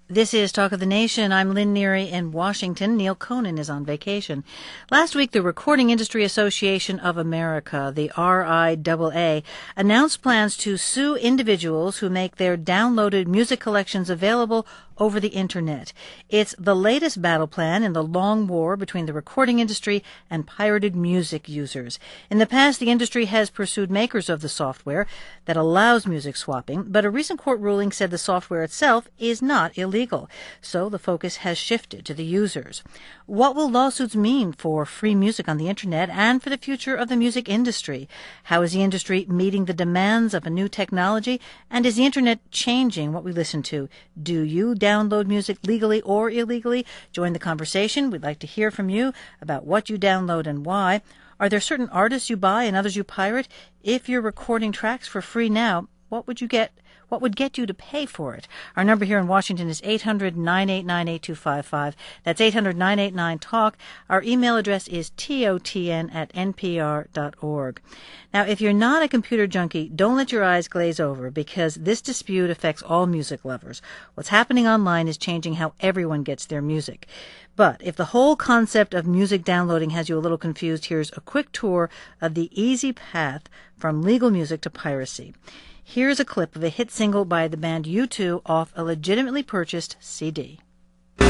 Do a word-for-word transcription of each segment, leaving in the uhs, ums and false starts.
This is Talk of the Nation. I'm Lynn Neary in Washington. Neil Conan is on vacation. Last week, the Recording Industry Association of America, the R I A A, announced plans to sue individuals who make their downloaded music collections available over the Internet. It's the latest battle plan in the long war between the recording industry and pirated music users. In the past, the industry has pursued makers of the software that allows music swapping, but a recent court ruling said the software itself is not illegal. So the focus has shifted to the users. What will lawsuits mean for free music on the Internet and for the future of the music industry? How is the industry meeting the demands of a new technology? And is the Internet changing what we listen to? Do you download music legally or illegally? Join the conversation. We'd like to hear from you about what you download and why. Are there certain artists you buy and others you pirate? If you're recording tracks for free now, what would you get? What would get you to pay for it? Our number here in Washington is eight hundred, nine eight nine, eight two five five. That's eight hundred, nine eight nine, talk. Our email address is totn at npr dot org. Now, if you're not a computer junkie, don't let your eyes glaze over, because this dispute affects all music lovers. What's happening online is changing how everyone gets their music. But if the whole concept of music downloading has you a little confused, here's a quick tour of the easy path from legal music to piracy. Here's a clip of a hit single by the band U two off a legitimately purchased C D. You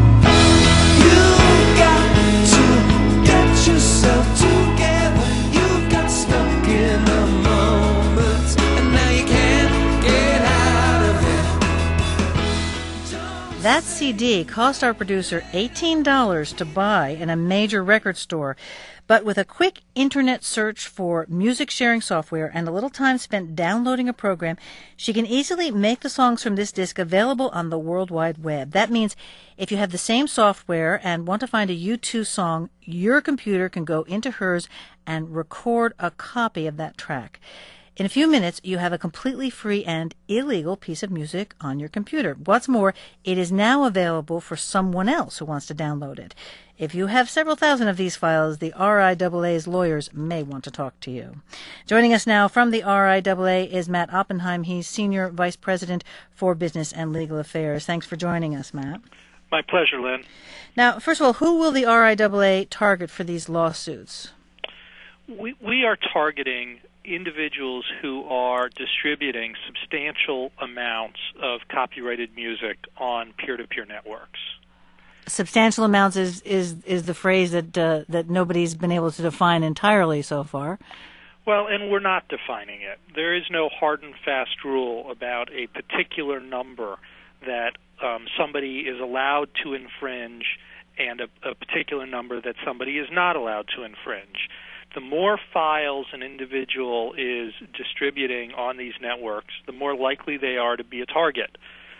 got to get yourself together. You got stuck in a moment, and now you can't get out of it. That C D cost our producer eighteen dollars to buy in a major record store. But with a quick internet search for music sharing software and a little time spent downloading a program, she can easily make the songs from this disc available on the World Wide Web. That means if you have the same software and want to find a U two song, your computer can go into hers and record a copy of that track. In a few minutes, you have a completely free and illegal piece of music on your computer. What's more, it is now available for someone else who wants to download it. If you have several thousand of these files, the R I A A's lawyers may want to talk to you. Joining us now from the R I A A is Matt Oppenheim. He's Senior Vice President for Business and Legal Affairs. Thanks for joining us, Matt. My pleasure, Lynn. Now, first of all, who will the R I A A target for these lawsuits? We, we are targeting individuals who are distributing substantial amounts of copyrighted music on peer-to-peer networks. Substantial amounts is, is, is the phrase that uh, that nobody's been able to define entirely so far. Well, and we're not defining it. There is no hard and fast rule about a particular number that um, somebody is allowed to infringe and a, a particular number that somebody is not allowed to infringe. The more files an individual is distributing on these networks, the more likely they are to be a target.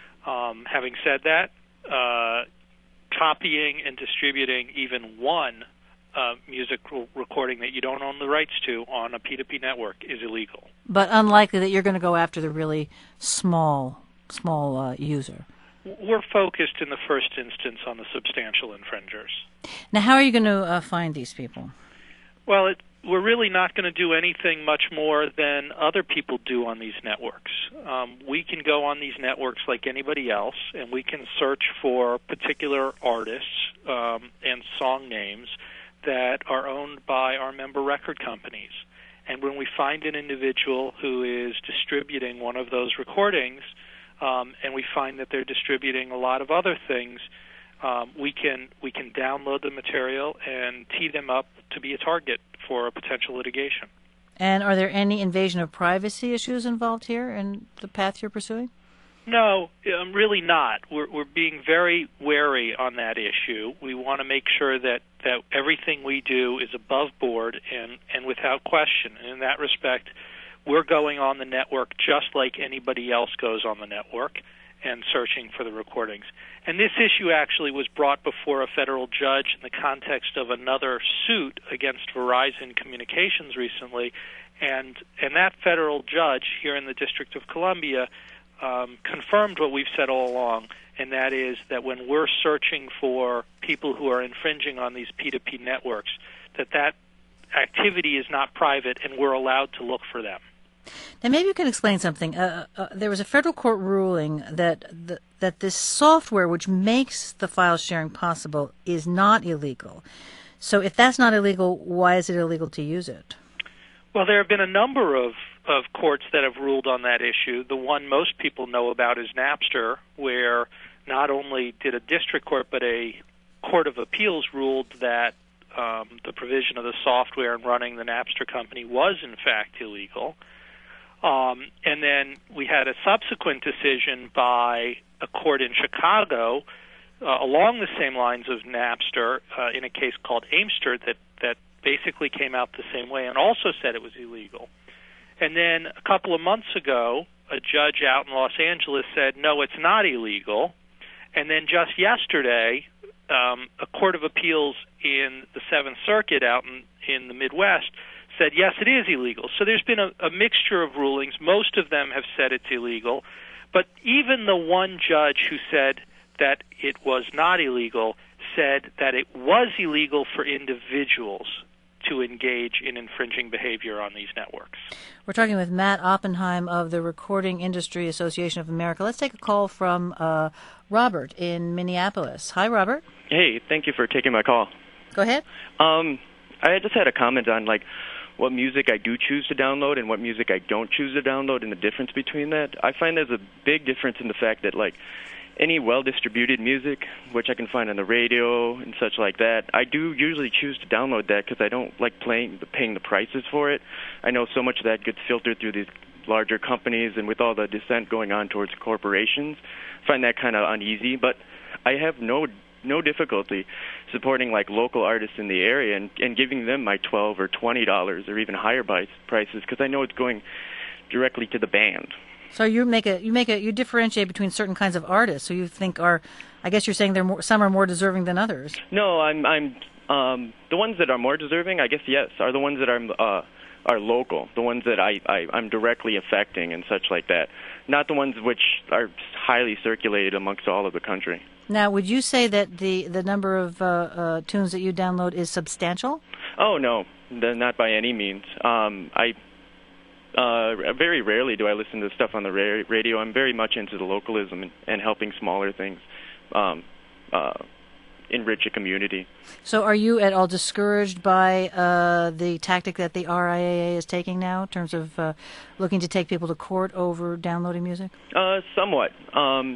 Um, having said that, uh, copying and distributing even one uh, music recording that you don't own the rights to on a P two P network is illegal. But unlikely that you're going to go after the really small, small uh, user. We're focused in the first instance on the substantial infringers. Now, how are you going to uh, find these people? Well, it, we're really not going to do anything much more than other people do on these networks. Um, we can go on these networks like anybody else, and we can search for particular artists um, and song names that are owned by our member record companies. And when we find an individual who is distributing one of those recordings, um, and we find that they're distributing a lot of other things, Um, we can we can download the material and tee them up to be a target for a potential litigation. And are there any invasion of privacy issues involved here in the path you're pursuing? No, um, really not. We're, we're being very wary on that issue. We want to make sure that, that everything we do is above board and, and without question. And in that respect, we're going on the network just like anybody else goes on the network and searching for the recordings. And this issue actually was brought before a federal judge in the context of another suit against Verizon Communications recently, and and that federal judge here in the District of Columbia um, confirmed what we've said all along, and that is that when we're searching for people who are infringing on these P two P networks, that that activity is not private and we're allowed to look for them. Now, maybe you can explain something. Uh, uh, there was a federal court ruling that the, that this software, which makes the file sharing possible, is not illegal. So if that's not illegal, why is it illegal to use it? Well, there have been a number of, of courts that have ruled on that issue. The one most people know about is Napster, where not only did a district court, but a court of appeals ruled that um, the provision of the software and running the Napster company was, in fact, illegal. Um, and then we had a subsequent decision by a court in Chicago uh, along the same lines of Napster uh, in a case called Aimster that, that basically came out the same way and also said it was illegal. And then a couple of months ago, a judge out in Los Angeles said, no, it's not illegal. And then just yesterday, um, a court of appeals in the Seventh Circuit out in, in the Midwest said, yes, it is illegal. So there's been a, a mixture of rulings. Most of them have said it's illegal. But even the one judge who said that it was not illegal said that it was illegal for individuals to engage in infringing behavior on these networks. We're talking with Matt Oppenheim of the Recording Industry Association of America. Let's take a call from uh, Robert in Minneapolis. Hi, Robert. Hey, thank you for taking my call. Go ahead. Um, I just had a comment on, like, what music I do choose to download and what music I don't choose to download and the difference between that. I find there's a big difference in the fact that, like, any well-distributed music, which I can find on the radio and such like that, I do usually choose to download that because I don't like playing, paying the prices for it. I know so much of that gets filtered through these larger companies, and with all the dissent going on towards corporations, I find that kind of uneasy. But I have no no difficulty supporting like local artists in the area and, and giving them my twelve or twenty dollars or even higher prices because I know it's going directly to the band. So you make a you make a you differentiate between certain kinds of artists. So you think are, I guess you're saying they're more, some are more deserving than others. No, I'm I'm um, the ones that are more deserving, I guess yes, are the ones that are uh, are local, the ones that I, I I'm directly affecting and such like that. Not the ones which are highly circulated amongst all of the country. Now, would you say that the the number of uh, uh, tunes that you download is substantial? Oh no, not by any means. Um, I. Uh, very rarely do I listen to stuff on the ra- radio. I'm very much into the localism and, and helping smaller things um, uh, enrich a community. So are you at all discouraged by uh, the tactic that the R I A A is taking now in terms of uh, looking to take people to court over downloading music? Uh, somewhat. Um,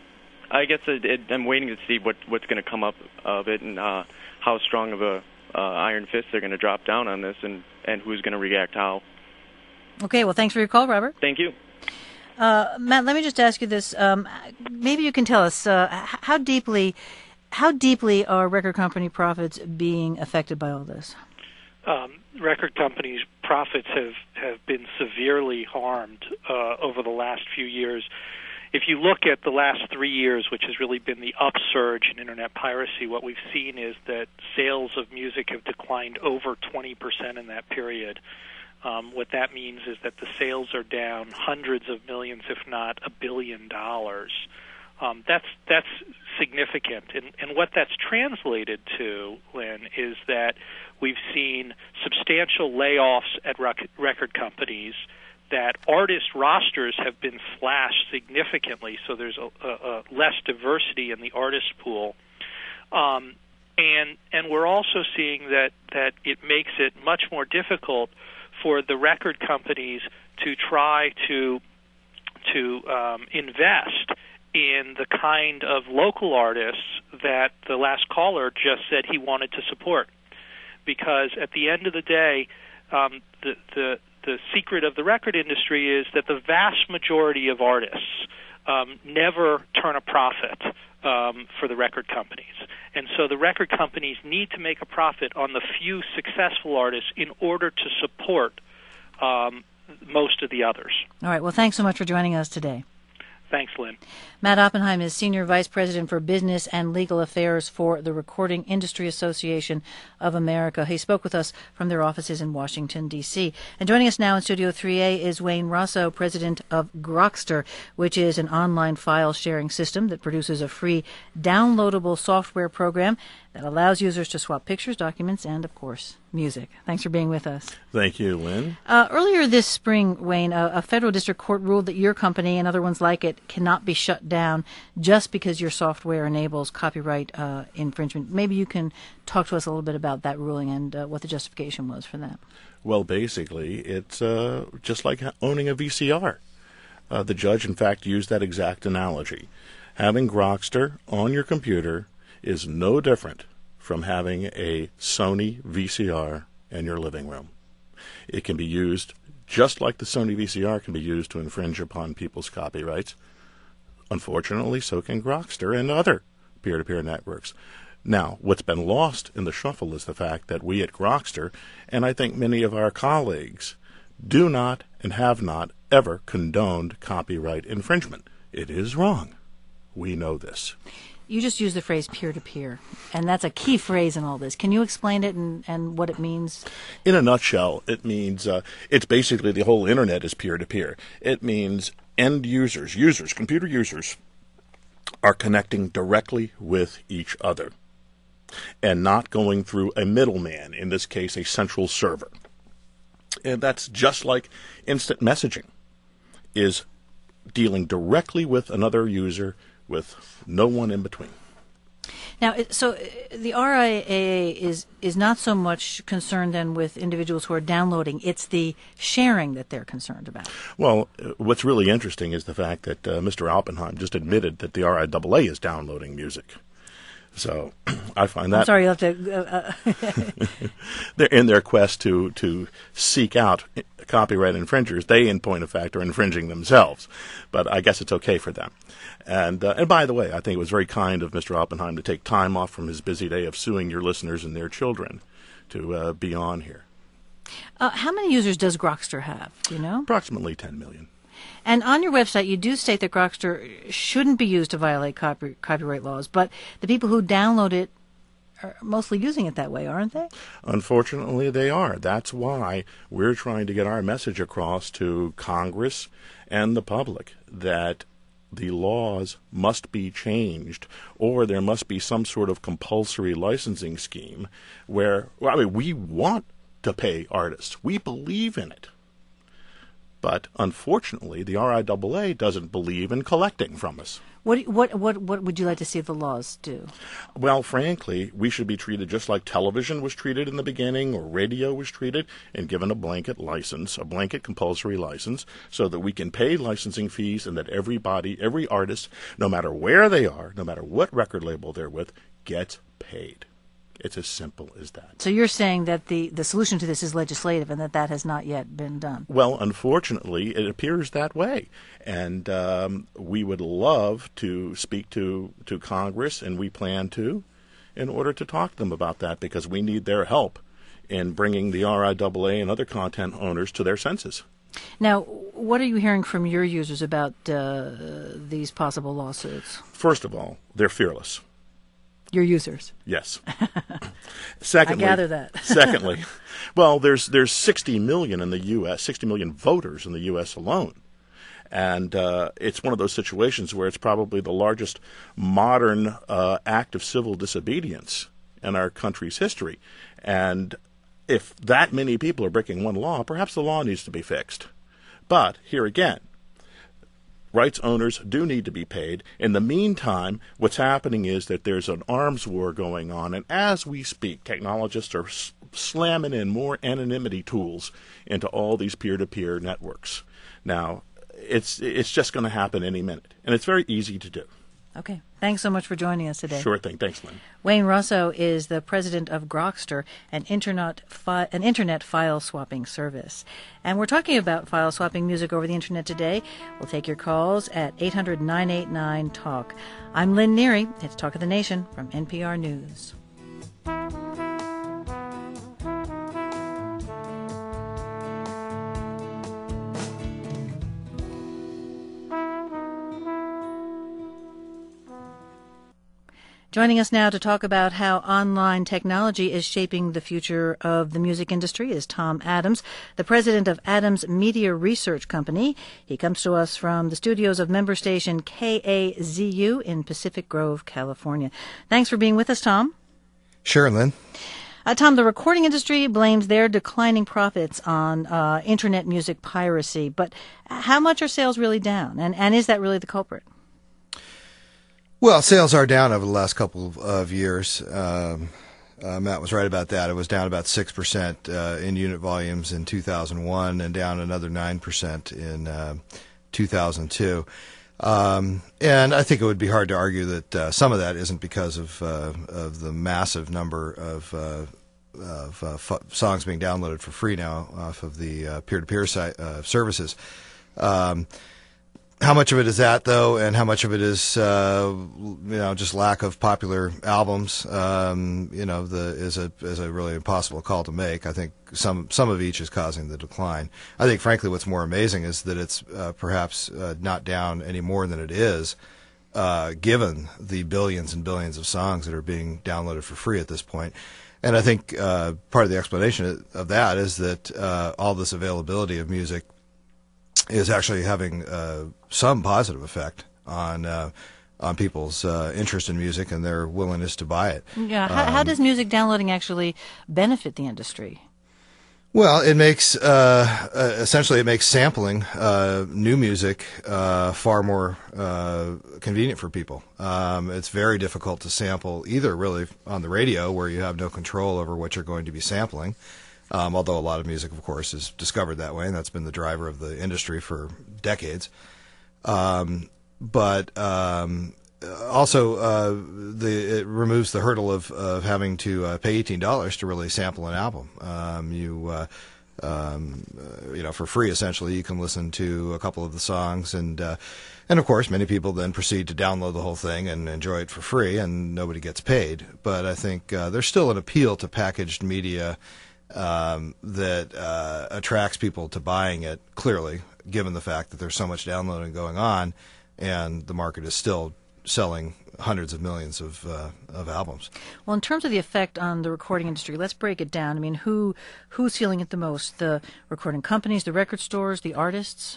I guess it, it, I'm waiting to see what, what's going to come up of it and uh, how strong of a uh, iron fist they're going to drop down on this and, and who's going to react how. Okay, well, thanks for your call, Robert. Thank you. Uh, Matt, let me just ask you this. Um, maybe you can tell us uh, how deeply, how deeply are record company profits being affected by all this? Um, record companies' profits have, have been severely harmed uh, over the last few years. If you look at the last three years, which has really been the upsurge in Internet piracy, what we've seen is that sales of music have declined over twenty percent in that period. Um, what that means is that the sales are down hundreds of millions, if not a billion dollars. Um, that's that's significant, and, and what that's translated to, Lynn, is that we've seen substantial layoffs at rec- record companies. That artist rosters have been slashed significantly, so there's a, a, a less diversity in the artist pool. Um, and and we're also seeing that that it makes it much more difficult for the record companies to try to to um, invest in the kind of local artists that the last caller just said he wanted to support. Because at the end of the day, um, the, the, the secret of the record industry is that the vast majority of artists um, never turn a profit um, for the record companies. And so the record companies need to make a profit on the few successful artists in order to support um, most of the others. All right. Well, thanks so much for joining us today. Thanks, Lynn. Matt Oppenheim is Senior Vice President for Business and Legal Affairs for the Recording Industry Association of America. He spoke with us from their offices in Washington, D C. And joining us now in Studio three A is Wayne Rosso, President of Grokster, which is an online file sharing system that produces a free downloadable software program that allows users to swap pictures, documents, and, of course, music. Thanks for being with us. Thank you, Lynn. Uh, earlier this spring, Wayne, a, a federal district court ruled that your company and other ones like it cannot be shut down just because your software enables copyright uh, infringement. Maybe you can talk to us a little bit about that ruling and uh, what the justification was for that. Well, basically, it's uh, just like owning a V C R. Uh, the judge, in fact, used that exact analogy. Having Grokster on your computer is no different from having a Sony V C R in your living room. It can be used just like the Sony V C R can be used to infringe upon people's copyrights. Unfortunately, so can Grokster and other peer-to-peer networks. Now, what's been lost in the shuffle is the fact that we at Grokster, and I think many of our colleagues, do not and have not ever condoned copyright infringement. It is wrong. We know this. You just used the phrase peer-to-peer, and that's a key phrase in all this. Can you explain it and, and what it means? In a nutshell, it means uh, it's basically the whole Internet is peer-to-peer. It means end users, users, computer users, are connecting directly with each other and not going through a middleman, in this case, a central server. And that's just like instant messaging is dealing directly with another user with no one in between. Now, it- so uh, the R I A A is is not so much concerned then with individuals who are downloading. It's the sharing that they're concerned about. Well, uh, what's really interesting is the fact that uh, Mister Oppenheim just admitted that the R I A A is downloading music. So I find that I'm sorry, you'll have to... Uh, uh, they're in their quest to, to seek out copyright infringers, they, in point of fact, are infringing themselves. But I guess it's okay for them. And uh, and by the way, I think it was very kind of Mister Oppenheim to take time off from his busy day of suing your listeners and their children to uh, be on here. uh, how many users does Grokster have? Do you know? Approximately ten million. And on your website, you do state that Grokster shouldn't be used to violate copy, copyright laws, but the people who download it are mostly using it that way, aren't they? Unfortunately, they are. That's why we're trying to get our message across to Congress and the public that the laws must be changed, or there must be some sort of compulsory licensing scheme where, well, I mean, we want to pay artists. We believe in it. But unfortunately, the R I A A doesn't believe in collecting from us. What what what what would you like to see the laws do? Well, frankly, we should be treated just like television was treated in the beginning, or radio was treated, and given a blanket license, a blanket compulsory license, so that we can pay licensing fees and that everybody, every artist, no matter where they are, no matter what record label they're with, gets paid. It's as simple as that. So you're saying that the, the solution to this is legislative and that that has not yet been done? Well, unfortunately, it appears that way. And um, we would love to speak to, to Congress, and we plan to, in order to talk to them about that, because we need their help in bringing the R I A A and other content owners to their senses. Now, what are you hearing from your users about uh, these possible lawsuits? First of all, they're fearless. Your users? Yes. Secondly, I gather that. secondly, well, there's there's sixty million in the U S, sixty million voters in the U S alone. And uh, it's one of those situations where it's probably the largest modern uh, act of civil disobedience in our country's history. And if that many people are breaking one law, perhaps the law needs to be fixed. But here again, rights owners do need to be paid. In the meantime, what's happening is that there's an arms war going on, and as we speak, technologists are s- slamming in more anonymity tools into all these peer-to-peer networks. Now, it's it's just going to happen any minute, and it's very easy to do. Okay. Thanks so much for joining us today. Sure thing. Thanks, Lynn. Wayne Rosso is the president of Grokster, an internet fi- an internet file swapping service. And we're talking about file swapping music over the internet today. We'll take your calls at eight hundred, nine eight nine, talk. I'm Lynn Neary. It's Talk of the Nation from N P R News. Joining us now to talk about how online technology is shaping the future of the music industry is Tom Adams, the president of Adams Media Research Company. He comes to us from the studios of member station K A Z U in Pacific Grove, California. Thanks for being with us, Tom. Sure, Lynn. Uh, Tom, the recording industry blames their declining profits on uh, internet music piracy, but how much are sales really down, and, and is that really the culprit? Well, sales are down over the last couple of, of years. Um, uh, Matt was right about that. It was down about six percent uh, in unit volumes in two thousand one and down another nine percent in uh, two thousand two. Um, and I think it would be hard to argue that uh, some of that isn't because of uh, of the massive number of uh, of uh, f- songs being downloaded for free now off of the uh, peer-to-peer site, uh, services. Um, how much of it is that, though, and how much of it is uh, you know just lack of popular albums? Um, you know, the is a is a really impossible call to make. I think some some of each is causing the decline. I think, frankly, what's more amazing is that it's uh, perhaps uh, not down any more than it is, uh, given the billions and billions of songs that are being downloaded for free at this point. And I think uh, part of the explanation of that is that uh, all this availability of music is actually having uh, some positive effect on uh, on people's uh, interest in music and their willingness to buy it. Yeah. How, um, how does music downloading actually benefit the industry? Well, it makes uh, uh, essentially it makes sampling uh, new music uh, far more uh, convenient for people. Um, it's very difficult to sample either really on the radio, where you have no control over what you're going to be sampling. Um, although a lot of music, of course, is discovered that way, and that's been the driver of the industry for decades. Um, but um, also, uh, the it removes the hurdle of, of having to uh, pay eighteen dollars to really sample an album. Um, you, uh, um, uh, you know, for free, essentially, you can listen to a couple of the songs, and uh, and of course, many people then proceed to download the whole thing and enjoy it for free, and nobody gets paid. But I think uh, there's still an appeal to packaged media Um, that uh, attracts people to buying it, clearly, given the fact that there's so much downloading going on, and the market is still selling hundreds of millions of uh, of albums. Well, in terms of the effect on the recording industry, let's break it down. I mean, who who's feeling it the most? The recording companies, the record stores, the artists?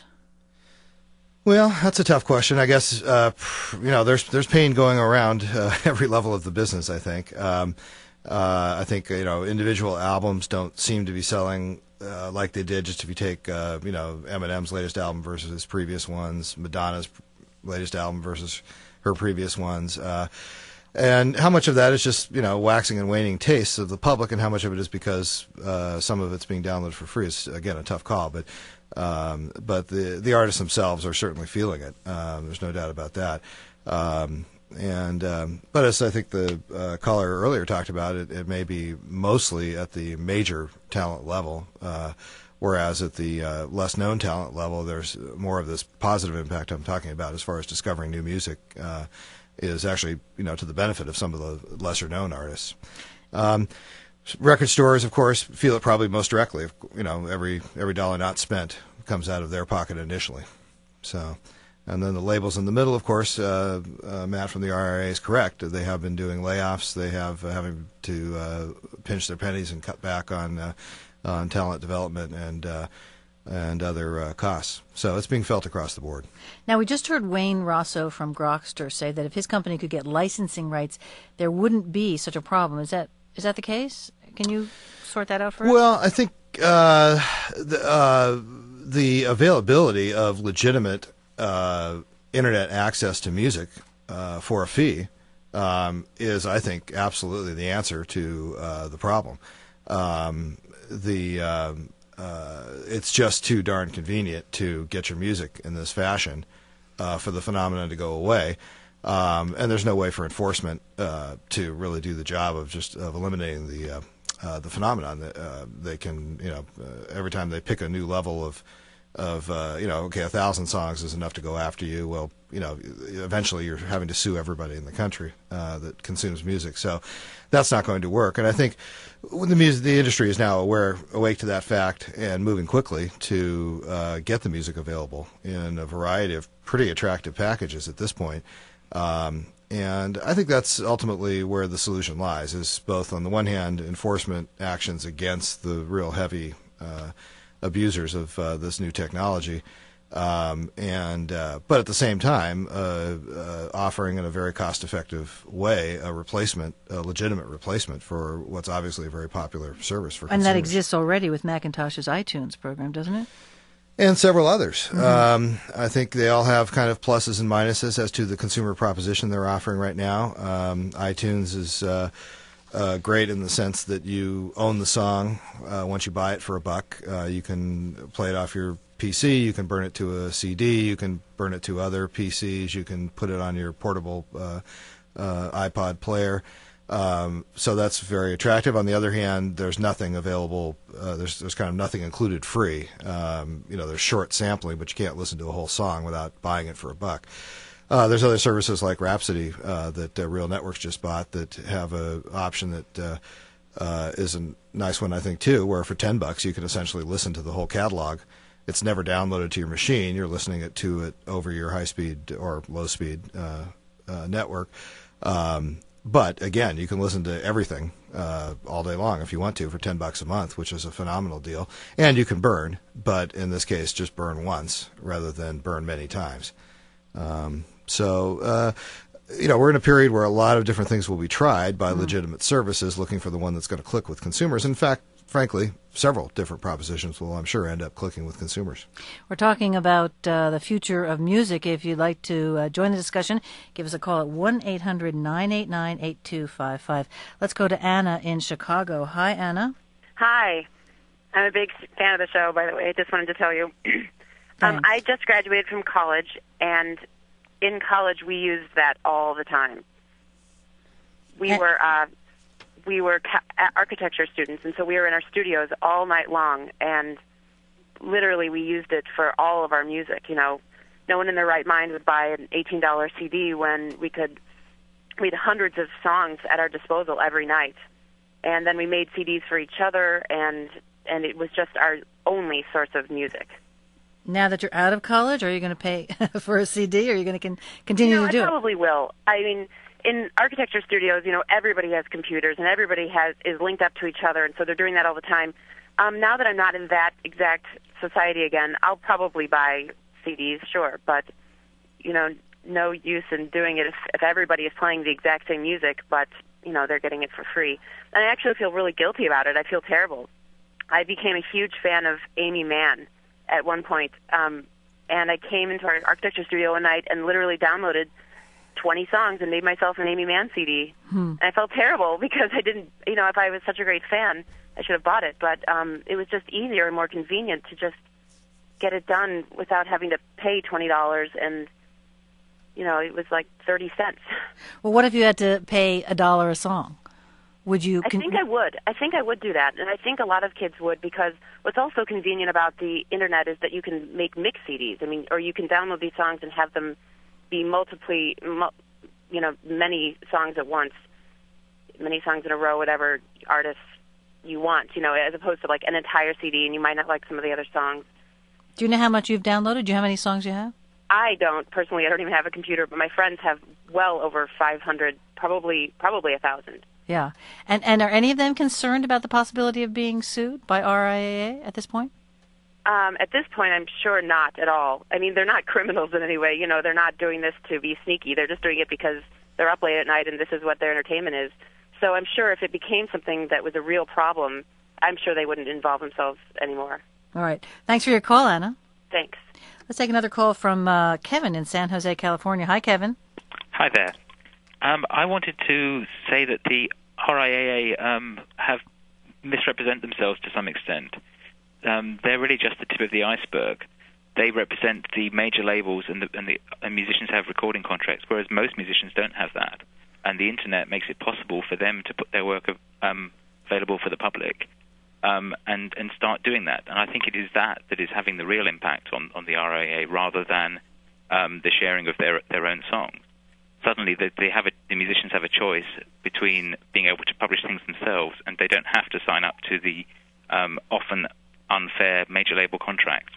Well, that's a tough question. I guess uh, you know there's there's pain going around uh, every level of the business, I think. Um, Uh, I think you know individual albums don't seem to be selling uh, like they did. Just if you take uh, you know Eminem's latest album versus his previous ones, Madonna's latest album versus her previous ones, uh, and how much of that is just you know waxing and waning tastes of the public, and how much of it is because uh, some of it's being downloaded for free is again a tough call. But um, but the the artists themselves are certainly feeling it. Um, there's no doubt about that. Um, And um, but as I think the uh, caller earlier talked about, it, it may be mostly at the major talent level, uh, whereas at the uh, less known talent level, there's more of this positive impact I'm talking about as far as discovering new music uh, is actually you know to the benefit of some of the lesser known artists. Um, record stores, of course, feel it probably most directly. You know, every every dollar not spent comes out of their pocket initially. So. And then the labels in the middle, of course, uh, uh, Matt from the R I A is correct. They have been doing layoffs. They have uh, having to uh, pinch their pennies and cut back on uh, on talent development and uh, and other uh, costs. So it's being felt across the board. Now, we just heard Wayne Rosso from Grokster say that if his company could get licensing rights, there wouldn't be such a problem. Is that is that the case? Can you sort that out for us? Well, I think uh, the, uh, the availability of legitimate Uh, internet access to music uh, for a fee um, is, I think, absolutely the answer to uh, the problem. Um, the uh, uh, it's just too darn convenient to get your music in this fashion uh, for the phenomenon to go away, um, and there's no way for enforcement uh, to really do the job of just of eliminating the uh, uh, the phenomenon. That uh, they can, you know, uh, every time they pick a new level of of, uh, you know, okay, a thousand songs is enough to go after you. Well, you know, eventually you're having to sue everybody in the country uh, that consumes music. So that's not going to work. And I think when the music, the industry is now aware, awake to that fact and moving quickly to uh, get the music available in a variety of pretty attractive packages at this point. Um, and I think that's ultimately where the solution lies, is both on the one hand, enforcement actions against the real heavy uh abusers of uh, this new technology, Um, and uh, but at the same time, uh, uh, offering in a very cost-effective way a replacement, a legitimate replacement for what's obviously a very popular service for And consumers. that exists already with Macintosh's iTunes program, doesn't it? And several others. Mm-hmm. Um, I think they all have kind of pluses and minuses as to the consumer proposition they're offering right now. Um, iTunes is uh, uh, great in the sense that you own the song uh, once you buy it for a buck. Uh, you can play it off your P C, you can burn it to a C D, you can burn it to other P Cs, you can put it on your portable uh, uh, iPod player. Um, so that's very attractive. On the other hand, there's nothing available. Uh, there's there's kind of nothing included free. Um, you know, there's short sampling, but you can't listen to a whole song without buying it for a buck. Uh, there's other services like Rhapsody uh, that uh, Real Networks just bought that have a option that uh, uh, is a nice one, I think, too, where for ten bucks you can essentially listen to the whole catalog. It's never downloaded to your machine. You're listening it to it over your high-speed or low-speed uh, uh, network. Um, but, again, you can listen to everything uh, all day long if you want to for ten bucks a month, which is a phenomenal deal. And you can burn, but in this case just burn once rather than burn many times. Um, so, uh, you know, we're in a period where a lot of different things will be tried by mm-hmm. legitimate services looking for the one that's going to click with consumers. In fact, frankly, several different propositions will, I'm sure, end up clicking with consumers. We're talking about uh, the future of music. If you'd like to uh, join the discussion, give us a call at one eight hundred nine eight nine eight two five five. Let's go to Anna in Chicago. Hi, Anna. Hi. I'm a big fan of the show, by the way. I just wanted to tell you. um, I just graduated from college, and in college we used that all the time. We and- were... Uh, We were ca- architecture students, and so we were in our studios all night long, and literally we used it for all of our music. You know, no one in their right mind would buy an eighteen dollars C D when we could, we had hundreds of songs at our disposal every night. And then we made C Ds for each other, and and it was just our only source of music. Now that you're out of college, are you going to pay for a C D, or are you going to con- continue you know, to do I it? probably will. I mean... In architecture studios, you know, everybody has computers and everybody has is linked up to each other, and so they're doing that all the time. Um, now that I'm not in that exact society again, I'll probably buy C Ds, sure, but, you know, no use in doing it if, if everybody is playing the exact same music, but, you know, they're getting it for free. And I actually feel really guilty about it. I feel terrible. I became a huge fan of Amy Mann at one point, um, and I came into our architecture studio one night and literally downloaded twenty songs and made myself an Amy Mann C D. Hmm. And I felt terrible because I didn't, you know, if I was such a great fan, I should have bought it. But um, it was just easier and more convenient to just get it done without having to pay twenty dollars, and, you know, it was like thirty cents. Well, what if you had to pay a dollar a song? Would you? Con- I think I would. I think I would do that. And I think a lot of kids would, because what's also convenient about the Internet is that you can make mix C Ds. I mean, or you can download these songs and have them be multiply, you know, many songs at once, many songs in a row, whatever artists you want, you know, as opposed to like an entire C D, and you might not like some of the other songs. Do you know how much you've downloaded? Do you know how many songs you have? I don't personally. I don't even have a computer, but my friends have well over five hundred, probably probably a thousand. Yeah, and and are any of them concerned about the possibility of being sued by R I A A at this point? Um, at this point, I'm sure not at all. I mean, they're not criminals in any way. You know, they're not doing this to be sneaky. They're just doing it because they're up late at night and this is what their entertainment is. So I'm sure if it became something that was a real problem, I'm sure they wouldn't involve themselves anymore. All right. Thanks for your call, Anna. Thanks. Let's take another call from uh, Kevin in San Jose, California. Hi, Kevin. Hi there. Um, I wanted to say that the R I A A um, have misrepresented themselves to some extent. Um, they're really just the tip of the iceberg. They represent the major labels, and, the, and the and musicians have recording contracts, whereas most musicians don't have that. And the Internet makes it possible for them to put their work um, available for the public um, and, and start doing that. And I think it is that that is having the real impact on, on the R I A A rather than um, the sharing of their their own songs. Suddenly, they, they have a, the musicians have a choice between being able to publish things themselves, and they don't have to sign up to the um, often unfair major label contracts.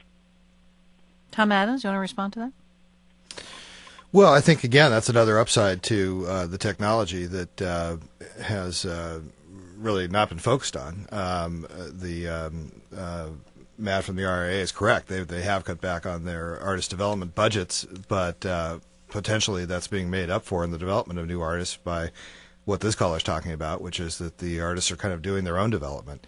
Tom Adams, you want to respond to that? Well, I think, again, that's another upside to uh, the technology that uh, has uh, really not been focused on. Um, the um, uh, Matt from the R I A is correct. They they have cut back on their artist development budgets, but uh, potentially that's being made up for in the development of new artists by what this caller is talking about, which is that the artists are kind of doing their own development.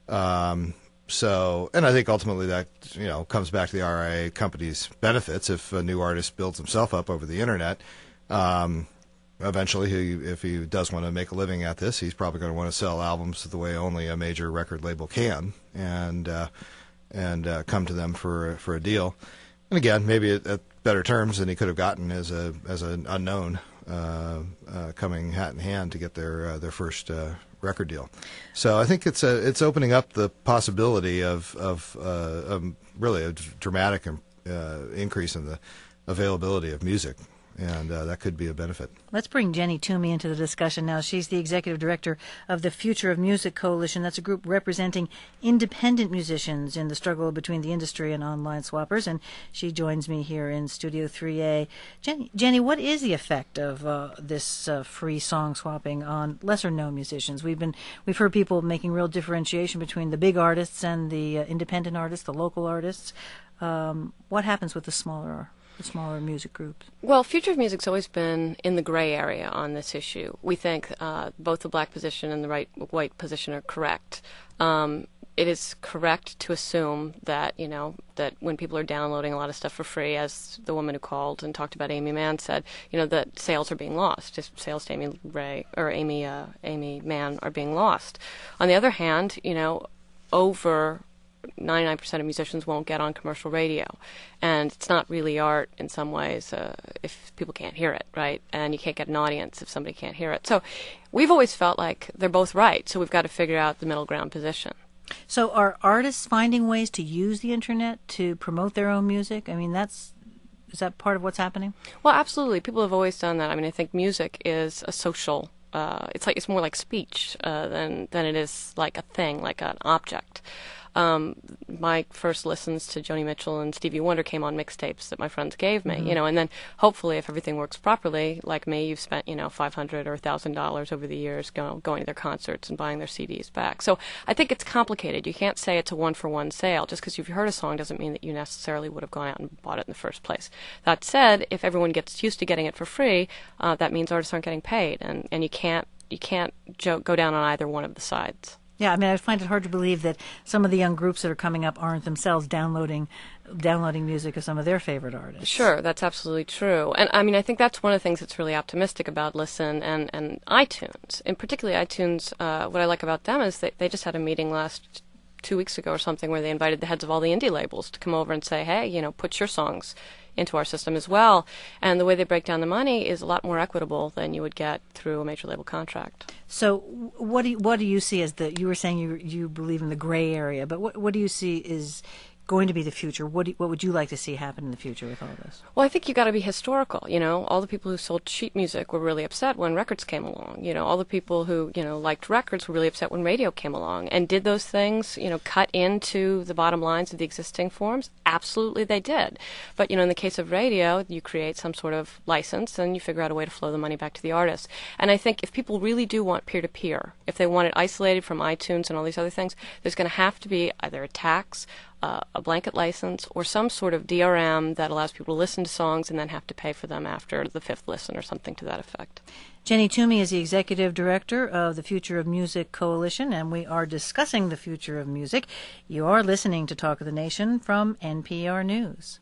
Um, so, and I think ultimately that, you know, comes back to the R I A company's benefits. If a new artist builds himself up over the internet, um, eventually, he, if he does want to make a living at this, he's probably going to want to sell albums the way only a major record label can, and uh, and uh, come to them for for a deal. And again, maybe at, at better terms than he could have gotten as a as an unknown uh, uh, coming hat in hand to get their uh, their first uh, record deal. So I think it's a, it's opening up the possibility of of uh, um, really a dramatic uh, increase in the availability of music. And uh, that could be a benefit. Let's bring Jenny Toomey into the discussion now. She's the executive director of the Future of Music Coalition. That's a group representing independent musicians in the struggle between the industry and online swappers. And she joins me here in Studio three A. Jenny, Jenny, what is the effect of uh, this uh, free song swapping on lesser-known musicians? We've been we've heard people making real differentiation between the big artists and the uh, independent artists, the local artists. Um, what happens with the smaller the smaller music groups? Well, Future of Music's always been in the gray area on this issue. We think uh, both the black position and the right white position are correct. Um, it is correct to assume that, you know, that when people are downloading a lot of stuff for free, as the woman who called and talked about Amy Mann said, you know, that sales are being lost. Just sales to Amy Ray or Amy uh, Amy Mann are being lost. On the other hand, you know, over ninety-nine percent of musicians won't get on commercial radio, and it's not really art in some ways uh, if people can't hear it, right? And you can't get an audience if somebody can't hear it. So we've always felt like they're both right, so we've got to figure out the middle ground position. So are artists finding ways to use the internet to promote their own music? I mean, that's is that part of what's happening? Well, absolutely. People have always done that. I mean, I think music is a social uh, it's like it's more like speech uh, than than it is like a thing, like an object. Um, my first listens to Joni Mitchell and Stevie Wonder came on mixtapes that my friends gave me, mm-hmm. you know, and then hopefully if everything works properly, like me, you've spent, you know, five hundred dollars or one thousand dollars over the years go, going to their concerts and buying their C Ds back. So I think it's complicated. You can't say it's a one-for-one sale. Just because you've heard a song doesn't mean that you necessarily would have gone out and bought it in the first place. That said, if everyone gets used to getting it for free, uh, that means artists aren't getting paid, and, and you can't, you can't jo- go down on either one of the sides. Yeah, I mean, I find it hard to believe that some of the young groups that are coming up aren't themselves downloading downloading music of some of their favorite artists. Sure, that's absolutely true. And, I mean, I think that's one of the things that's really optimistic about Listen and, and iTunes. And particularly iTunes, uh, what I like about them is that they just had a meeting last two weeks ago or something where they invited the heads of all the indie labels to come over and say, hey, you know, put your songs into our system as well. And the way they break down the money is a lot more equitable than you would get through a major label contract. So what do you, what do you see as the, you were saying you you believe in the gray area, but what what do you see is going to be the future? What do, what would you like to see happen in the future with all this? Well, I think you got to be historical. You know, all the people who sold sheet music were really upset when records came along. You know, all the people who, you know, liked records were really upset when radio came along. And did those things, you know, cut into the bottom lines of the existing forms? Absolutely they did. But, you know, in the case of radio, you create some sort of license and you figure out a way to flow the money back to the artist. And I think if people really do want peer-to-peer, if they want it isolated from iTunes and all these other things, there's going to have to be either a tax, Uh, a blanket license, or some sort of D R M that allows people to listen to songs and then have to pay for them after the fifth listen or something to that effect. Jenny Toomey is the Executive Director of the Future of Music Coalition, and we are discussing the future of music. You are listening to Talk of the Nation from N P R News.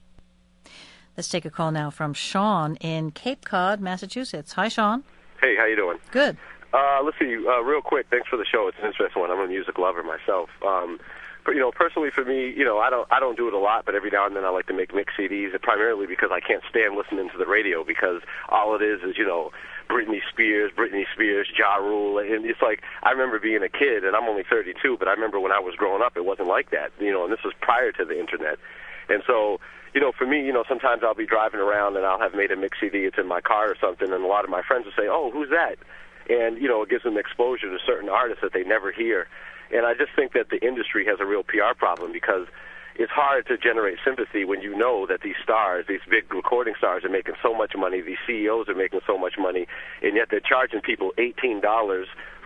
Let's take a call now from Sean in Cape Cod, Massachusetts. Hi, Sean. Hey, how you doing? Good. Uh, let's see, uh, real quick, thanks for the show. It's an interesting one. I'm a music lover myself. Um, But, you know, personally for me, you know, I don't I don't do it a lot, but every now and then I like to make mix C Ds, primarily because I can't stand listening to the radio, because all it is is, you know, Britney Spears, Britney Spears, Ja Rule, and it's like, I remember being a kid, and I'm only thirty-two, but I remember when I was growing up, it wasn't like that, you know, and this was prior to the Internet. And so, you know, for me, you know, sometimes I'll be driving around and I'll have made a mix C D, it's in my car or something, and a lot of my friends will say, oh, who's that? And, you know, it gives them exposure to certain artists that they never hear. And I just think that the industry has a real P R problem, because it's hard to generate sympathy when you know that these stars, these big recording stars, are making so much money, these C E Os are making so much money, and yet they're charging people eighteen dollars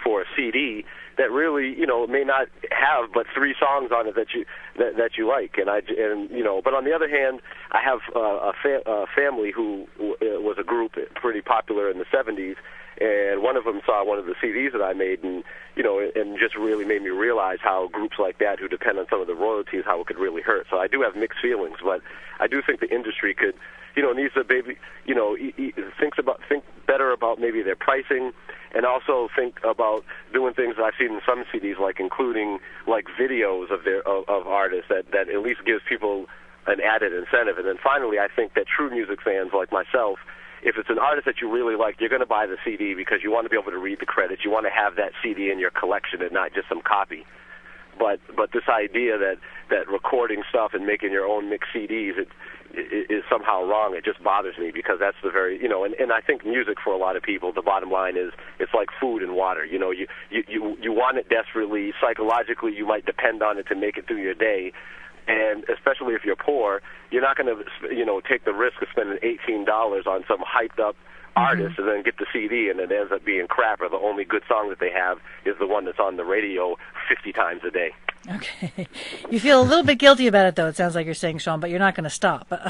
for a C D that really, you know, may not have but three songs on it that you that, that you like. And I and you know, but on the other hand, I have uh, a, fa- a family who w- was a group pretty popular in the seventies, and one of them saw one of the C Ds that I made, and you know, and just really made me realize how groups like that, who depend on some of the royalties, how it could really hurt. So I do have mixed feelings, but I do think the industry could, you know, needs to maybe, you know, e- e- thinks about think better about maybe their pricing, and also think about doing things that I've seen in some C Ds, like including like videos of their of, of artists that that at least gives people an added incentive. And then finally, I think that true music fans like myself, if it's an artist that you really like, you're going to buy the C D because you want to be able to read the credits. You want to have that C D in your collection and not just some copy. But but this idea that, that recording stuff and making your own mixed C Ds it, it, is somehow wrong, it just bothers me, because that's the very, you know, and, and I think music for a lot of people, the bottom line is it's like food and water. You know, you, you, you, you want it desperately. Psychologically, you might depend on it to make it through your day. And especially if you're poor, you're not going to, you know, take the risk of spending eighteen dollars on some hyped-up artist mm-hmm. and then get the C D and it ends up being crap, or the only good song that they have is the one that's on the radio fifty times a day. Okay. You feel a little bit guilty about it, though, it sounds like you're saying, Sean, but you're not going to stop. Yeah,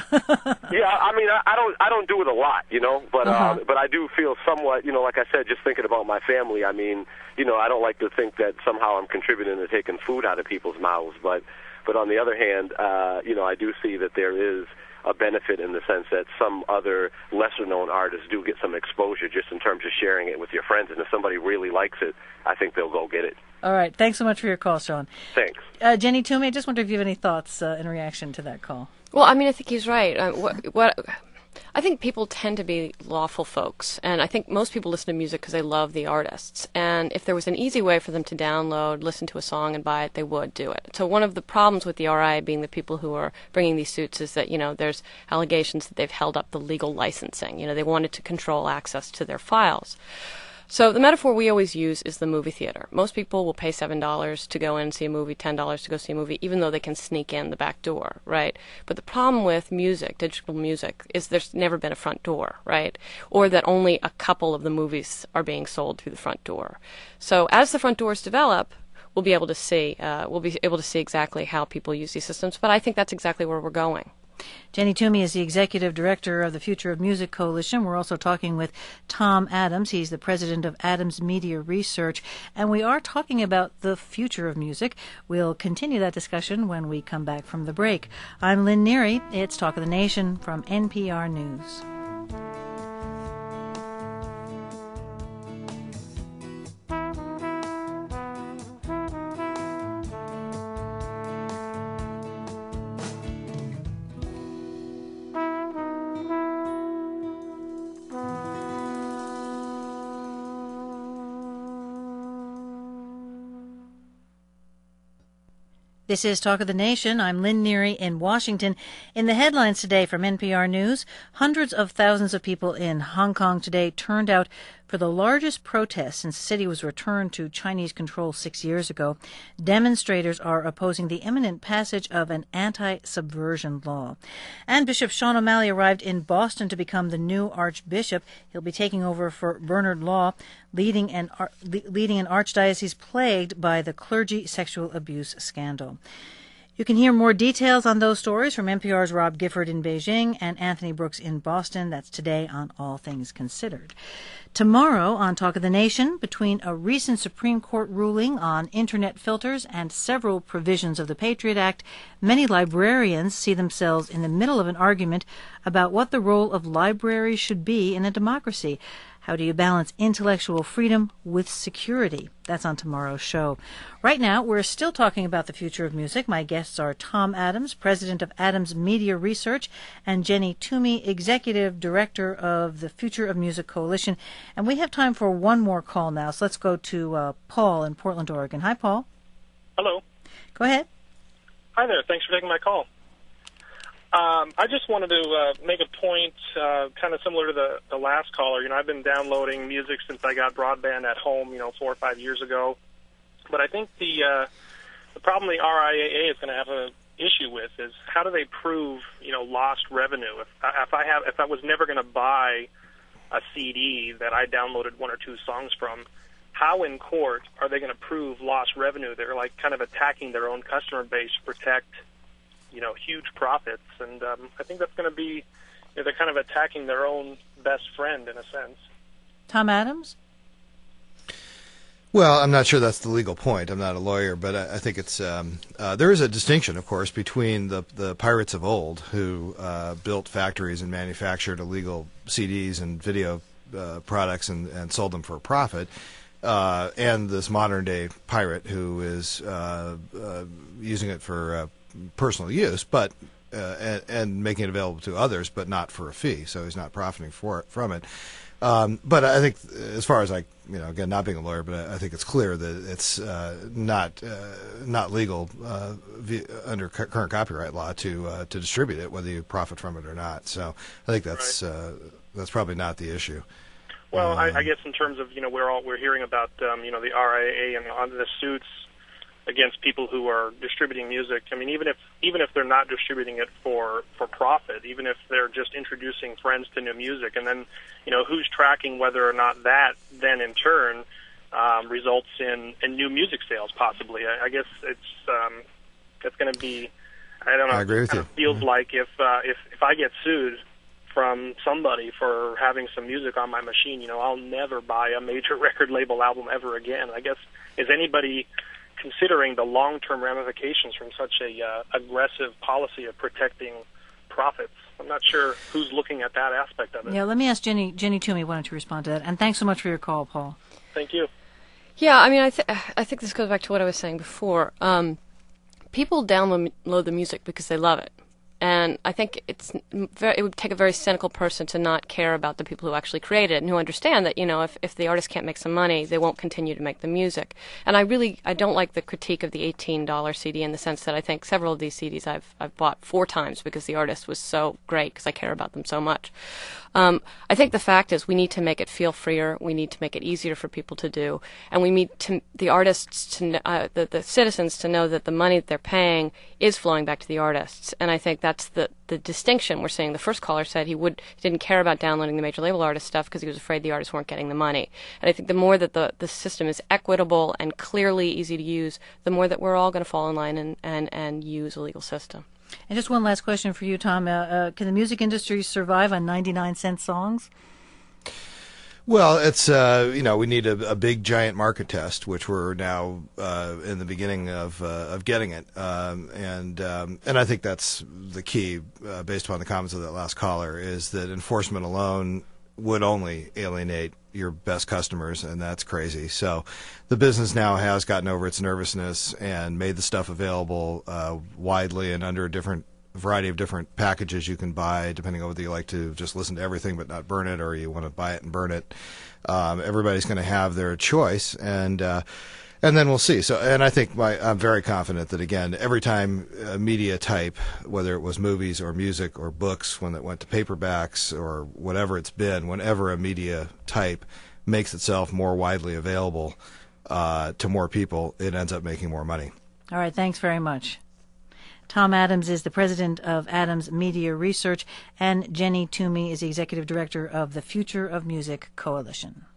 I mean, I, I don't I don't do it a lot, you know, but uh-huh. um, but I do feel somewhat, you know, like I said, just thinking about my family, I mean, you know, I don't like to think that somehow I'm contributing to taking food out of people's mouths, but But on the other hand, uh, you know, I do see that there is a benefit in the sense that some other lesser-known artists do get some exposure just in terms of sharing it with your friends. And if somebody really likes it, I think they'll go get it. All right. Thanks so much for your call, Sean. Thanks. Uh, Jenny Toomey, I just wonder if you have any thoughts uh, in reaction to that call. Well, I mean, I think he's right. Uh, what, what I think people tend to be lawful folks, and I think most people listen to music because they love the artists. And if there was an easy way for them to download, listen to a song, and buy it, they would do it. So one of the problems with the R I A being the people who are bringing these suits is that, you know, there's allegations that they've held up the legal licensing. You know, they wanted to control access to their files. So the metaphor we always use is the movie theater. Most people will pay seven dollars to go in and see a movie, ten dollars to go see a movie, even though they can sneak in the back door, right? But the problem with music, digital music, is there's never been a front door, right? Or that only a couple of the movies are being sold through the front door. So as the front doors develop, we'll be able to see, uh, we'll be able to see exactly how people use these systems. But I think that's exactly where we're going. Jenny Toomey is the Executive Director of the Future of Music Coalition. We're also talking with Tom Adams. He's the President of Adams Media Research. And we are talking about the future of music. We'll continue that discussion when we come back from the break. I'm Lynn Neary. It's Talk of the Nation from N P R News. This is Talk of the Nation. I'm Lynn Neary in Washington. In the headlines today from N P R News, hundreds of thousands of people in Hong Kong today turned out for the largest protest since the city was returned to Chinese control six years ago. Demonstrators are opposing the imminent passage of an anti-subversion law. And Bishop Sean O'Malley arrived in Boston to become the new Archbishop. He'll be taking over for Bernard Law, leading an, leading an archdiocese plagued by the clergy sexual abuse scandal. You can hear more details on those stories from N P R's Rob Gifford in Beijing and Anthony Brooks in Boston. That's today on All Things Considered. Tomorrow on Talk of the Nation, between a recent Supreme Court ruling on Internet filters and several provisions of the Patriot Act, many librarians see themselves in the middle of an argument about what the role of libraries should be in a democracy. How do you balance intellectual freedom with security? That's on tomorrow's show. Right now, we're still talking about the future of music. My guests are Tom Adams, President of Adams Media Research, and Jenny Toomey, Executive Director of the Future of Music Coalition. And we have time for one more call now, so let's go to uh, Paul in Portland, Oregon. Hi, Paul. Hello. Go ahead. Hi there. Thanks for taking my call. Um, I just wanted to uh, make a point uh, kind of similar to the, the last caller. You know, I've been downloading music since I got broadband at home, you know, four or five years ago. But I think the uh, the problem the R I A A is going to have an issue with is how do they prove, you know, lost revenue? If, if I have, if I was never going to buy a C D that I downloaded one or two songs from, how in court are they going to prove lost revenue? They're like kind of attacking their own customer base to protect, you know, huge profits. And um, I think that's going to be, you know, they're kind of attacking their own best friend in a sense. Tom Adams? Well, I'm not sure that's the legal point. I'm not a lawyer, but I, I think it's um, uh, there is a distinction, of course, between the the pirates of old who uh, built factories and manufactured illegal C Ds and video uh, products and, and sold them for a profit, uh, and this modern day pirate who is uh, uh, using it for uh, personal use, but uh, and, and making it available to others, but not for a fee. So he's not profiting for it, from it. Um, but I think, as far as I, you know, again, not being a lawyer, but I, I think it's clear that it's uh, not uh, not legal uh, via, under cu- current copyright law to uh, to distribute it, whether you profit from it or not. So I think that's Right. uh, that's probably not the issue. Well, um, I, I guess in terms of, you know, we're all we're hearing about um, you know, the R I A A and on the suits against people who are distributing music. I mean, even if even if they're not distributing it for, for profit, even if they're just introducing friends to new music, and then, you know, who's tracking whether or not that then in turn um, results in, in new music sales possibly. I, I guess it's um, it's going to be, I don't know, I agree with it kind you. of feels Mm-hmm. like if uh, if if I get sued from somebody for having some music on my machine, you know, I'll never buy a major record label album ever again. I guess, is anybody considering the long-term ramifications from such a uh, aggressive policy of protecting profits? I'm not sure who's looking at that aspect of it. Yeah, let me ask Jenny Jenny Toomey, why don't you respond to that? And thanks so much for your call, Paul. Thank you. Yeah, I mean, I, th- I think this goes back to what I was saying before. Um, people download the music because they love it. And I think it's very, it would take a very cynical person to not care about the people who actually create it and who understand that, you know, if, if the artist can't make some money, they won't continue to make the music. And I really, I don't like the critique of the eighteen dollars C D in the sense that I think several of these C Ds I've, I've bought four times because the artist was so great, because I care about them so much. Um, I think the fact is we need to make it feel freer. We need to make it easier for people to do. And we need to, the artists, to uh, the, the citizens to know that the money that they're paying is flowing back to the artists. And I think that's the, the distinction we're seeing. The first caller said he would he didn't care about downloading the major label artist stuff because he was afraid the artists weren't getting the money. And I think the more that the, the system is equitable and clearly easy to use, the more that we're all going to fall in line and, and, and use a legal system. And just one last question for you, Tom. Uh, uh, can the music industry survive on ninety-nine cent songs? Well, it's uh, you know, we need a, a big giant market test, which we're now uh, in the beginning of uh, of getting it, um, and um, and I think that's the key, uh, based upon the comments of that last caller, is that enforcement alone would only alienate your best customers, and that's crazy. So the business now has gotten over its nervousness and made the stuff available uh, widely and under a different variety of different packages you can buy, depending on whether you like to just listen to everything but not burn it, or you want to buy it and burn it. Um, everybody's going to have their choice, and uh, and then we'll see. So, and I think my, I'm very confident that, again, every time a media type, whether it was movies or music or books, when it went to paperbacks or whatever it's been, whenever a media type makes itself more widely available uh, to more people, it ends up making more money. All right, thanks very much. Tom Adams is the president of Adams Media Research, and Jenny Toomey is the executive director of the Future of Music Coalition.